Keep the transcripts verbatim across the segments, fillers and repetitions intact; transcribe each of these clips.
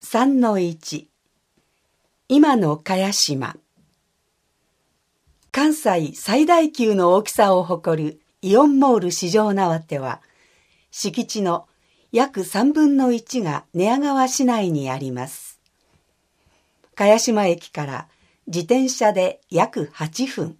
さんのいち 今の茅島。関西最大級の大きさを誇るイオンモール四条畷は、敷地の約さんぶんのいちが寝屋川市内にあります。茅島駅から自転車で約はっぷん。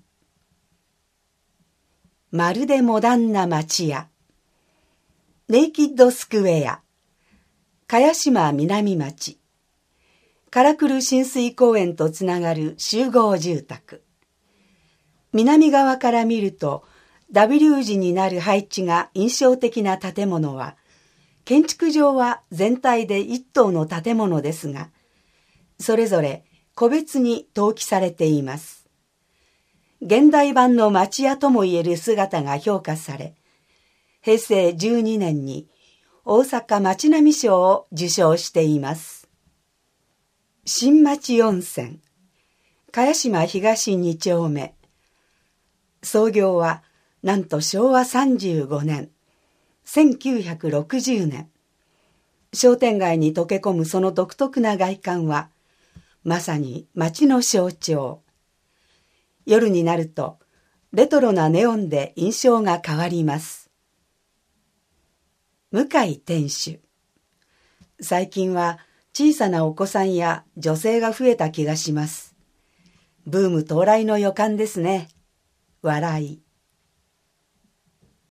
まるでモダンな町屋。ネイキッドスクエア。茅島南町。からくる親水公園とつながる集合住宅。南側から見ると ダブリュー 字になる配置が印象的な建物は、建築上は全体で一棟の建物ですが、それぞれ個別に登記されています。現代版の町屋ともいえる姿が評価され、へいせいじゅうにねんに大阪町並賞を受賞しています。新町温泉、茅島東に丁目。創業はなんとしょうわさんじゅうごねん、せんきゅうひゃくろくじゅうねん。商店街に溶け込むその独特な外観は、まさに町の象徴。夜になると、レトロなネオンで印象が変わります。向井店主。最近は小さなお子さんや女性が増えた気がします。ブーム到来の予感ですね。笑い。